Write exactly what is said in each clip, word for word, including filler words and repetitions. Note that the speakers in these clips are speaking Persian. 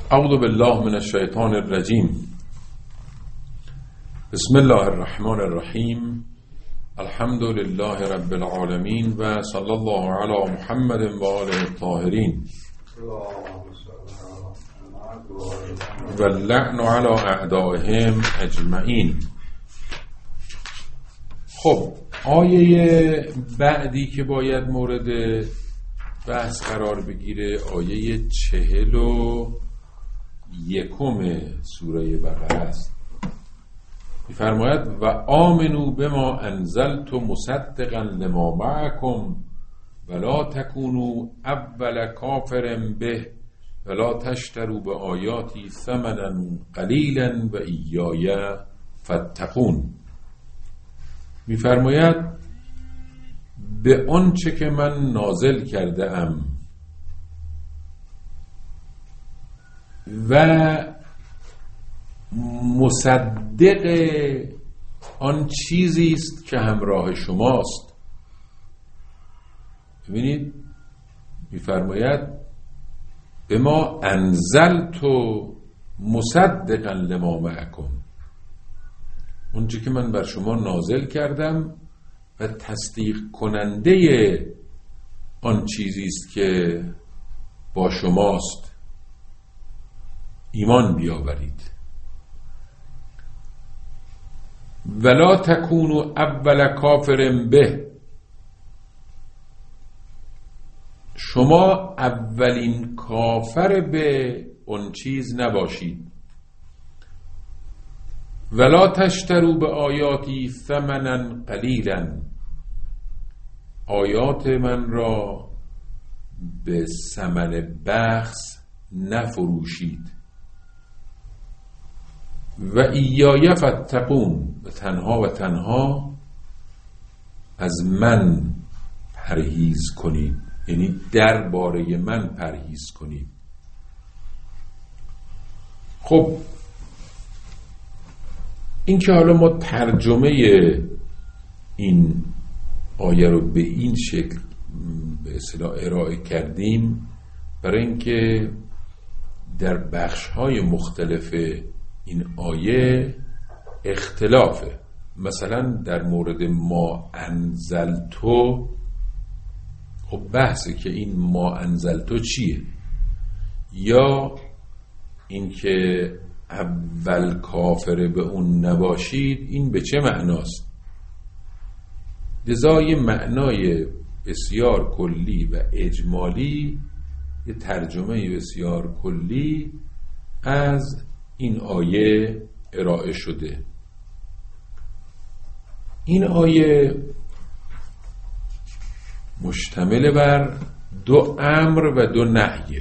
اعوذ بالله من الشیطان الرجیم. بسم الله الرحمن الرحیم. الحمد لله رب العالمین و صلی الله علی محمد و آله الطاهرین و اللعن علی اعدائهم اجمعین. خب آیه بعدی که باید مورد بحث قرار بگیره آیه چهل و یکم سوره بقره است. می‌فرماید و آمنوا بما انزلت مصدقا لما معکم ولا تکونوا اول کافر به ولا تشتروا بآیاتی ثمنا قلیلا و ایای فاتقون. می‌فرماید به آنچه که من نازل کرده ام و مصدق آن چیزی است که همراه شماست. ببینید می‌فرماید به ما انزلت مصدقا لما معکم، اونچه که من بر شما نازل کردم و تصدیق کننده آن چیزی است که با شماست، ایمان بیاورید. ولا تکونوا اول کافر به، شما اولین کافر به اون چیز نباشید. ولا تشتروا به آیاتی ثمنا قلیلا، آیات من را به ثمن بخس نفروشید. و ایای فاتقون، و تنها و تنها از من پرهیز کنید، یعنی درباره من پرهیز کنید. خب این که حالا ما ترجمه این آیه رو به این شکل به اصطلاح ارائه کردیم برای اینکه در بخش‌های مختلف این آیه اختلافه. مثلا در مورد ما انزلتو، خب بحثه که این ما انزلتو چیه، یا اینکه اول کافر به اون نباشید این به چه معناست. لذا یه معنای بسیار کلی و اجمالی، یه ترجمه بسیار کلی از این آیه ارائه شده. این آیه مشتمل بر دو امر و دو نهیه.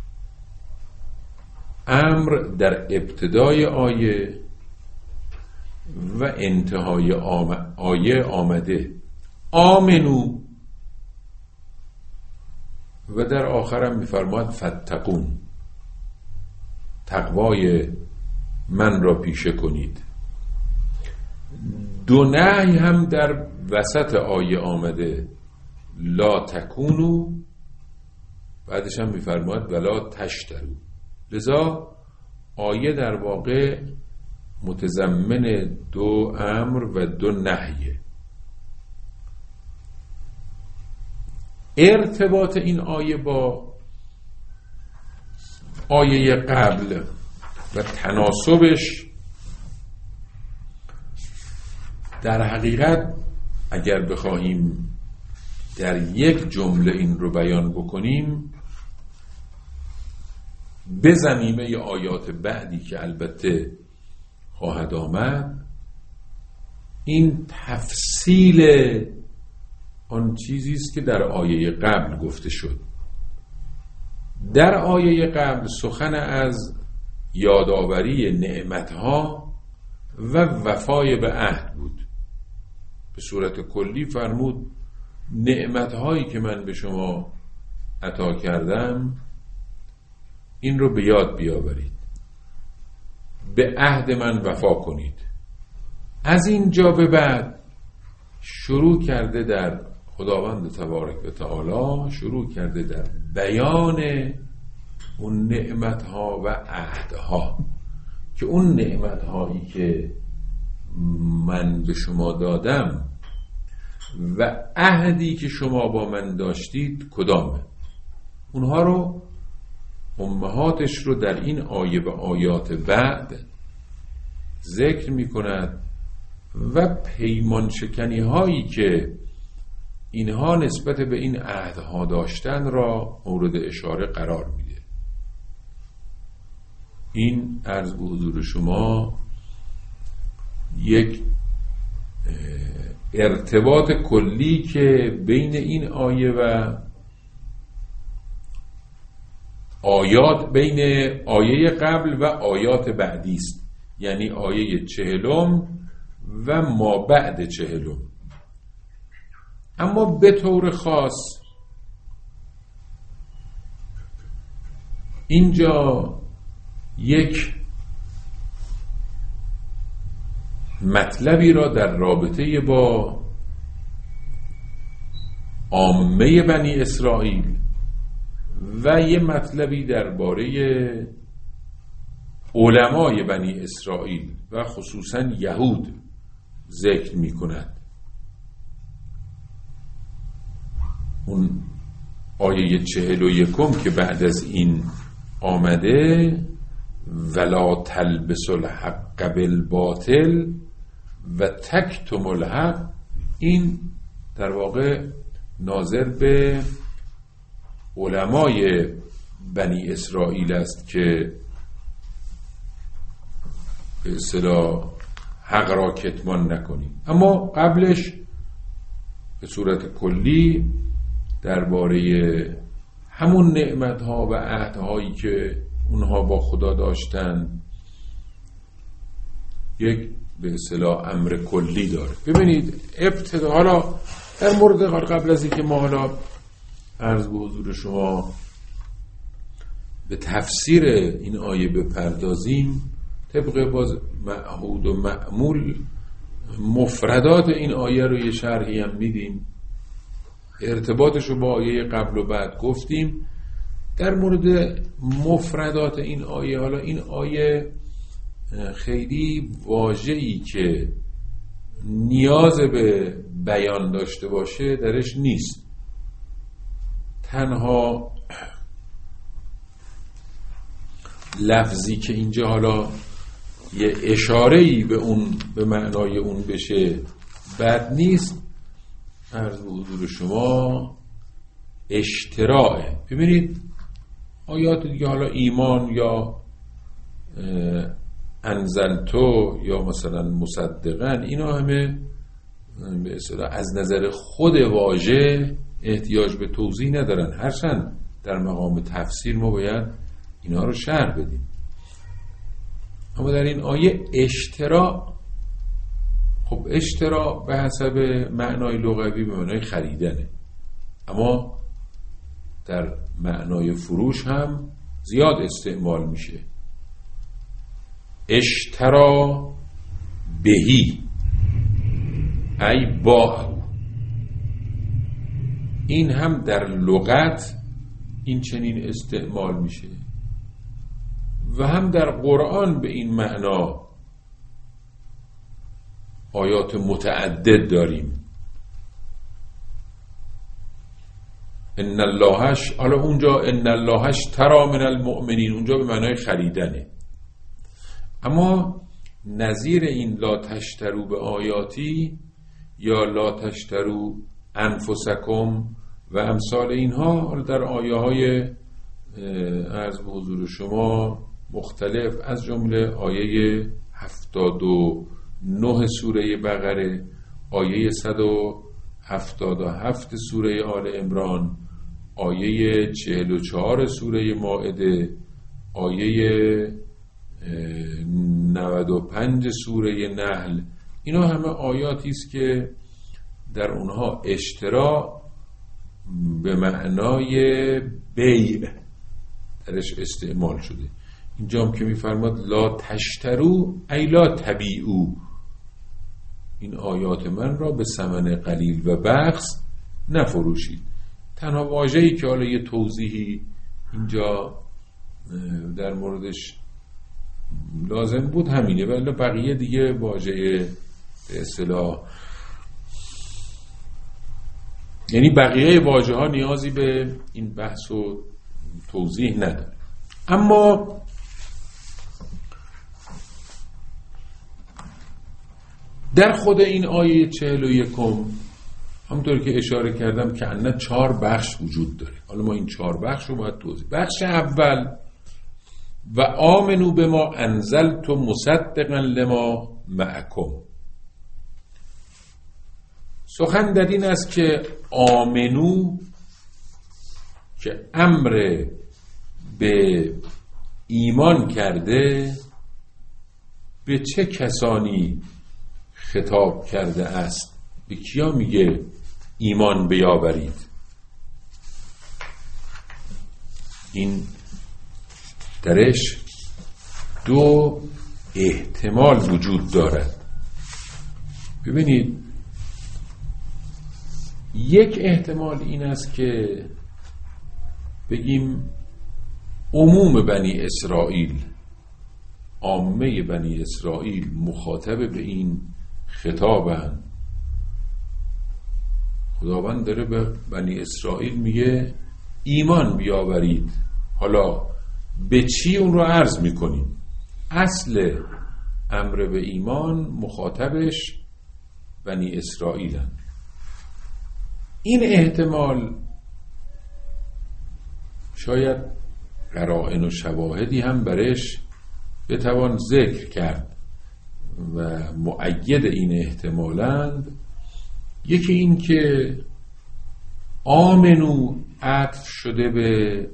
امر در ابتدای آیه و انتهای آیه آمده آمنو، و در آخرم می‌فرماید فاتقون، تقوای من را پیشه کنید. دو نهی هم در وسط آیه آمده لا تکونو، بعدش هم می‌فرماید ولا تشترو. لذا آیه در واقع متضمن دو امر و دو نهیه. ارتباط این آیه با آیه قبل و تناسبش در حقیقت اگر بخواهیم در یک جمله این رو بیان بکنیم، به ضمیمه آیات بعدی که البته خواهد آمد، این تفصیل آن چیزی است که در آیه قبل گفته شد. در آیه قبل سخن از یادآوری نعمتها و وفای به عهد بود. به صورت کلی فرمود نعمتهایی که من به شما عطا کردم این رو به یاد بیاورید، به عهد من وفا کنید. از این جا به بعد شروع کرده در خداوند تبارک و تعالی شروع کرده در بیان اون نعمتها و عهدها که اون نعمتهایی که من به شما دادم و عهدی که شما با من داشتید کدامه. اونها رو امهاتش رو در این آیه و آیات بعد ذکر می کند و پیمان شکنی هایی که اینها نسبت به این عهدها داشتن را مورد اشاره قرار میده. این عرض به حضور شما یک ارتباط کلی که بین این آیه و آیات، بین آیه قبل و آیات بعدی است، یعنی آیه چهلم و ما بعد چهلم. اما به طور خاص اینجا یک مطلبی را در رابطه با عامه بنی اسرائیل و یه مطلبی درباره علمای بنی اسرائیل و خصوصا یهود ذکر می کند. اون آیه چهل و یکم که بعد از این آمده ولا تلبسوا الحق بالباطل و تکتموا الحق، این در واقع ناظر به علمای بنی اسرائیل است که به اصطلاح حق را کتمان نکنید. اما قبلش به صورت کلی درباره همون نعمت‌ها و عهدهایی که اونها با خدا داشتن یک به اصطلاح امر کلی داره. ببینید ابتدا، حالا در مورد قبل از اینکه ما حالا عرض به حضور شما به تفسیر این آیه بپردازیم، طبق باز معهود و معمول مفردات این آیه رو یه شرحی هم میدیم، ارتباطش رو با آیه قبل و بعد گفتیم. در مورد مفردات این آیه، حالا این آیه خیلی واژه‌ای که نیاز به بیان داشته باشه درش نیست. تنها لفظی که اینجا حالا یه اشاره‌ای به اون به معنای اون بشه بد نیست. عرض به حضور شما اشتراعه. ببینید آیات دیگه، حالا ایمان یا انزلتو یا مثلا مصدقن، اینا همه به اصطلاح از نظر خود واژه احتیاج به توضیح ندارن، هرچند در مقام تفسیر ما باید اینا رو شرح بدیم. اما در این آیه اشتراع، خب اشتراع به حسب معنای لغوی به معنای خریدنه، اما در معنای فروش هم زیاد استعمال میشه. اشترا بهی ای با، این هم در لغت این چنین استعمال میشه و هم در قرآن به این معنا آیات متعدد داریم. ان اللهش، حالا اونجا ان اللهش ترا من المؤمنین، اونجا به معنای خریدنه. اما نظیر این لا تشترو به آیاتی یا لا تشترو انفسکم و امثال اینها در آیه های عرض به حضور شما مختلف، از جمله آیه هفتاد و نه سوره بقره، آیه صد و هفتاد و هفت سوره آل عمران، آیه چهل و چهار سوره مائده، آیه نود و پنج سوره نحل، اینا همه آیاتی است که در اونها اشتراع به معنای بیع درش استعمال شده. اینجا هم که میفرماد لا تشترو ای لا تبیعو، این آیات من را به ثمن قلیل و بخس نفروشید. تنها واژه‌ای که حالا یه توضیحی اینجا در موردش لازم بود همینه، ولی بقیه دیگه واژه به اصطلاح، یعنی بقیه واژه ها نیازی به این بحث و توضیح نداره. اما در خود این آیه چهل و یکم همونطور که اشاره کردم که انه چهار بخش وجود داره. حالا ما این چهار بخش رو باید توضیح. بخش اول و آمنو به ما انزلت مصدقا لما معکم. سخن در این است که آمنو که امر به ایمان کرده به چه کسانی خطاب کرده است؟ به کیا میگه ایمان بیاورید؟ این درش دو احتمال وجود دارد. ببینید، یک احتمال این است که بگیم عموم بنی اسرائیل، عامه بنی اسرائیل مخاطب به این خطابن. خداوند داره به بنی اسرائیل میگه ایمان بیاورید. حالا به چی اون رو عرض میکنیم؟ اصل امر به ایمان مخاطبش بنی اسرائیلن. این احتمال شاید قرائن و شواهدی هم برش بتوان ذکر کرد و مؤید این احتمالند. یکی این که آمنو عطف شده به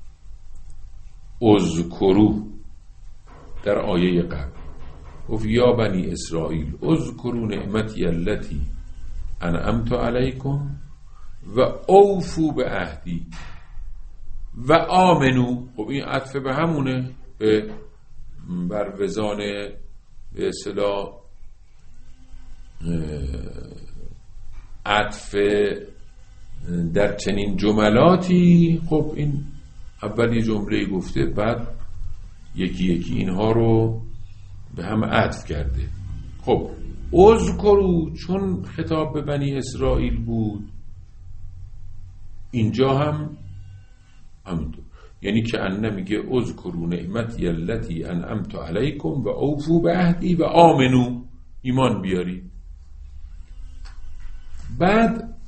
اذکرو در آیه قبل، گفت یا بنی اسرائیل اذکروا نعمتی التي انعمت علیکم و اوفوا بعهدی و آمنو. خب این عطف به همونه، به بر وزان به اصطلاح عطف در چنین جملاتی. خب این اول یه جمله گفته، بعد یکی یکی اینها رو به هم عطف کرده. خب اذکروا چون خطاب به بنی اسرائیل بود، اینجا هم همینطور، یعنی که ان میگه اذکروا نعمتی التي انعمت علیکم و اوفوا بعهدی و آمنو، ایمان بیاری. بعد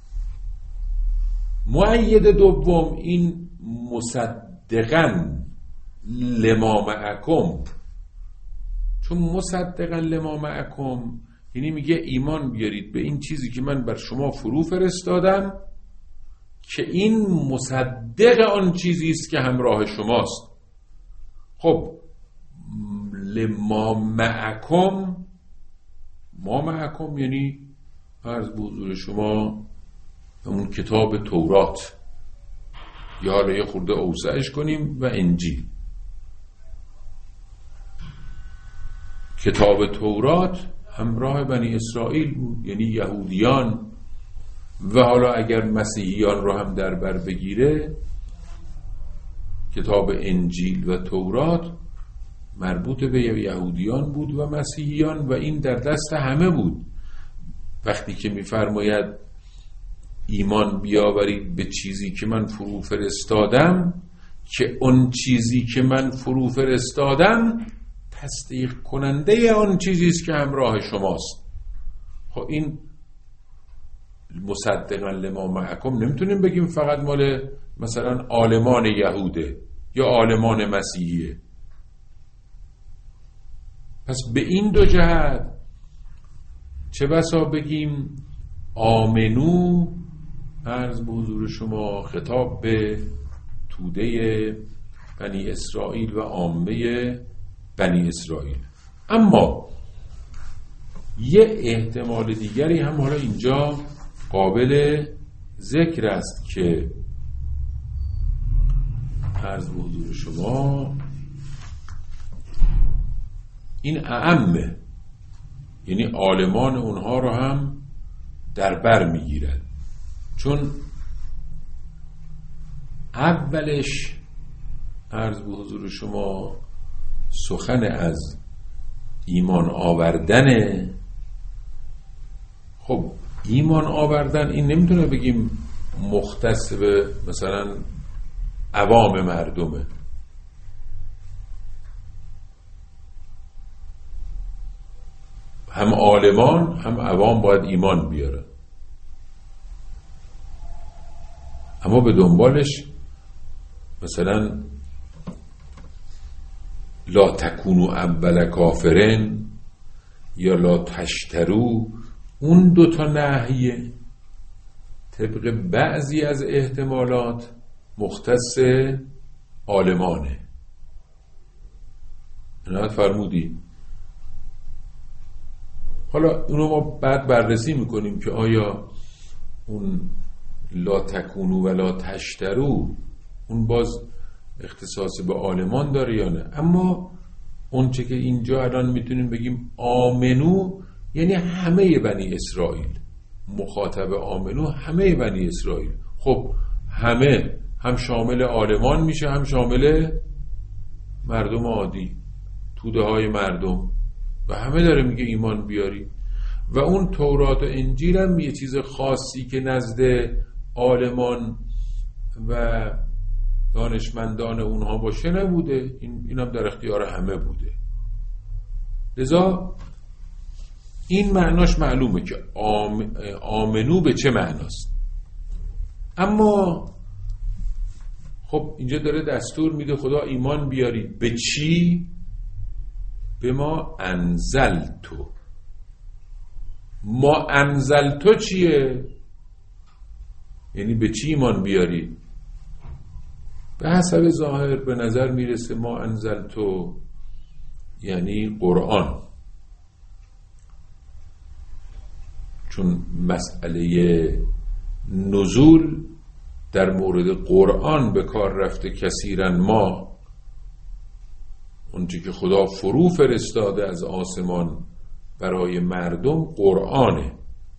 مؤید دوم این مصدقاً لما معکم، چون مصدقاً لما معکم یعنی میگه ایمان بیارید به این چیزی که من بر شما فرو فرستادم که این مصدق آن چیزی است که همراه شماست. خب لما معکم، ما معکم یعنی عرض به حضور شما اون کتاب تورات، یا حالا یه خورده اوسعش کنیم و انجیل. کتاب تورات همراه بنی اسرائیل بود، یعنی یهودیان، و حالا اگر مسیحیان رو هم در بر بگیره کتاب انجیل و تورات مربوط به یهودیان بود و مسیحیان و این در دست همه بود. وقتی که می‌فرماید ایمان بیاورید به چیزی که من فرو فرستادم، که اون چیزی که من فرو فرستادم تصدیق کننده آن چیزی است که همراه شماست. خب این مصدقاً لما معکم نمیتونیم بگیم فقط مال مثلا عالمان یهوده یا عالمان مسیحیه. پس به این دو جهت چه بسا بگیم آمنو، عرض به حضور شما خطاب به توده بنی اسرائیل و عامه بنی اسرائیل. اما یه احتمال دیگری هم حالا اینجا قابل ذکر است که عرض به حضور شما این اعمه، یعنی عالمان اونها رو هم در بر میگیرد. چون اولش عرض به حضور شما سخن از ایمان آوردن. خب ایمان آوردن این نمیتونه بگیم مختص به مثلا عوام مردمه. هم عالمان هم عوام باید ایمان بیاره، اما به دنبالش مثلا لا تکونو اول کافرین یا لا تشترو، اون دوتا نهیه طبق بعضی از احتمالات مختص عالمانه. عنایت فرمودی. حالا اونو ما بعد بررسی میکنیم که آیا اون لا تکونو و لا تشترو اون باز اختصاص به عالمان داره یا نه. اما اون چه که اینجا الان میتونیم بگیم آمنو یعنی همه بنی اسرائیل، مخاطب آمنو همه بنی اسرائیل. خب همه هم شامل عالمان میشه هم شامل مردم عادی، توده های مردم، و همه داره میگه ایمان بیاری. و اون تورات و انجیل هم یه چیز خاصی که نزد عالمان و دانشمندان اونها باشه نبوده، این اینم در اختیار همه بوده. لذا این معناش معلومه که آم، آمنو به چه معناست. اما خب اینجا داره دستور میده خدا ایمان بیارید به چی؟ به ما انزل تو. ما انزل تو چیه؟ یعنی به چی ایمان بیارید؟ به حسب ظاهر به نظر میرسه ما انزل تو یعنی قرآن، چون مسئله نزول در مورد قرآن به کار رفته کثیراً. ما اونچه که خدا فرو فرستاده از آسمان برای مردم قرآنه.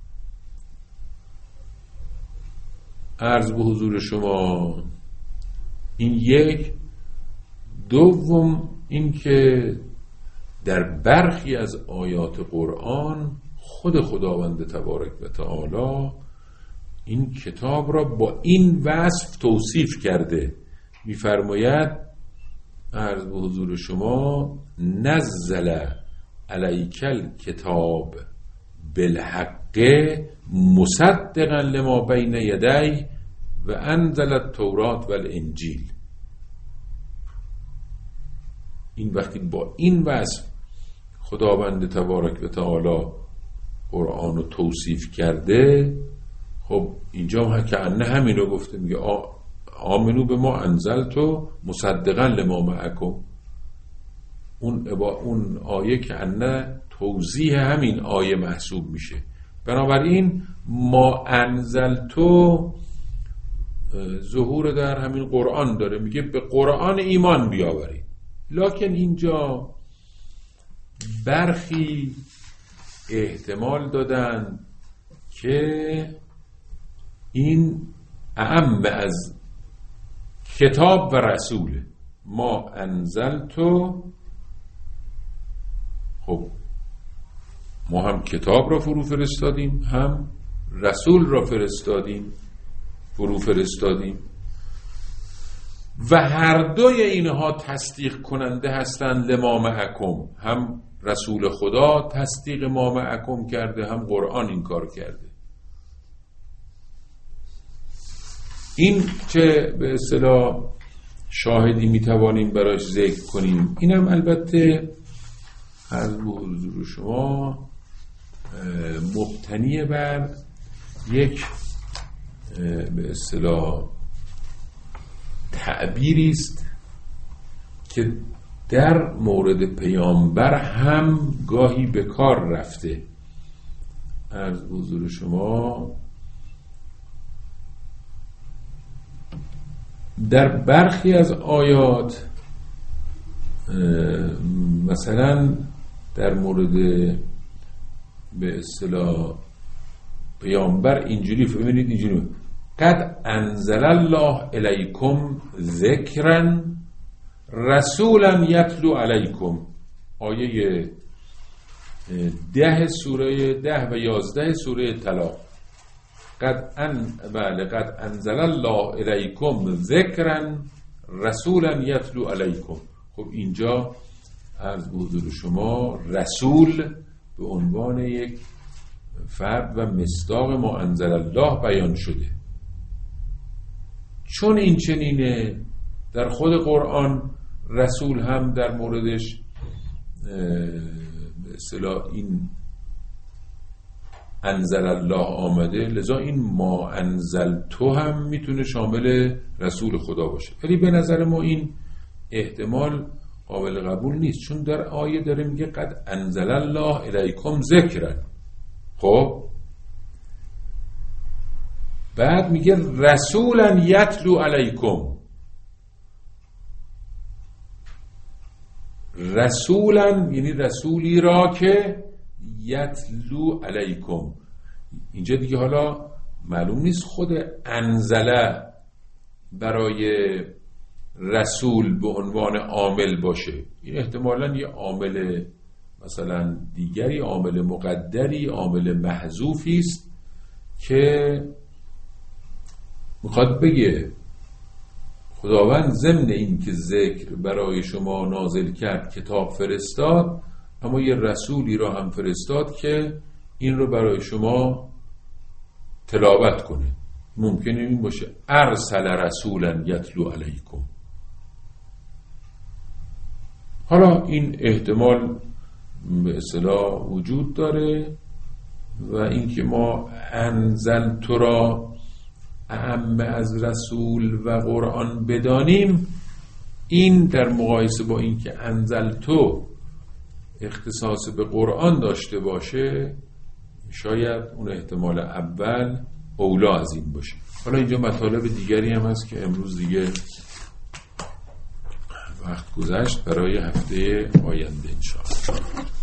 عرض به حضور شما این یک. دوم این که در برخی از آیات قرآن خود خداوند تبارک و تعالی این کتاب را با این وصف توصیف کرده. می‌فرماید عرض به حضور شما نزل علیکل کتاب بالحق مصدقا لما بین یدی و انزل التورات و الانجیل. این وقتی با این وصف خداوند تبارک و تعالی قرآن رو توصیف کرده، خب اینجا هم که انه همینو گفته، میگه آمنو به ما انزلتو مصدقا لما معکم. اون اون آیه که انه توضیح همین آیه محسوب میشه. بنابراین ما انزلتو ظهور در همین قرآن داره، میگه به قرآن ایمان بیاورید. لکن اینجا برخی احتمال دادن که این اعم از کتاب و رسول. ما انزلتو، خب ما هم کتاب را فرو فرستادیم هم رسول را فرستادیم فرو فرستادیم و هر دوی اینها تصدیق کننده هستند لما معکم. هم رسول خدا تصدیق ما معکم کرده، هم قرآن این کار کرده. این چه به اصطلاح شاهدی میتوانیم براش ذکر کنیم. اینم البته از حضور شما مبتنی بر یک به اصطلاح تعبیری است که در مورد پیامبر هم گاهی به کار رفته. عرض حضور شما در برخی از آیات مثلا در مورد به اصطلاح پیامبر اینجوری ببینید، اینجوری قد انزل الله الیکم ذکرا رسولا یتلو علیکم، آیه ده سوره ده و یازده سوره طلاق. قد ان بله قد انزل الله الیکم ذکرا رسولا یتلو علیکم. خب اینجا از حضور شما رسول به عنوان یک فرد و مصداق ما انزل الله بیان شده. چون این چنینه در خود قرآن رسول هم در موردش به اصطلاح این انزل الله آمده، لذا این ما انزل تو هم میتونه شامل رسول خدا باشه. ولی به نظر ما این احتمال قابل قبول نیست، چون در آیه داره میگه قد انزل الله الیکم ذکرا. خب بعد میگه رسولا یتلو علیکم. رسولا یعنی رسولی را که یتلو علیکم. اینجا دیگه حالا معلوم نیست خود انزله برای رسول به عنوان عامل باشه، این احتمالاً یه عامل مثلا دیگری، عامل مقدری، عامل محذوفی است که میخواد بگه خداوند ضمن این که ذکر برای شما نازل کرد کتاب فرستاد، اما یه رسولی را هم فرستاد که این رو برای شما تلاوت کنه. ممکنه این باشه ارسل رسولا یتلو علیکم. حالا این احتمال به اصطلاح وجود داره و اینکه ما انزل تو را اعم از رسول و قرآن بدانیم، این در مقایسه با اینکه انزل تو اختصاص به قرآن داشته باشه، شاید اون احتمال اول اولا از این باشه. حالا اینجا مطالب دیگری هم هست که امروز دیگه وقت گذشت، برای هفته آینده انشاءالله.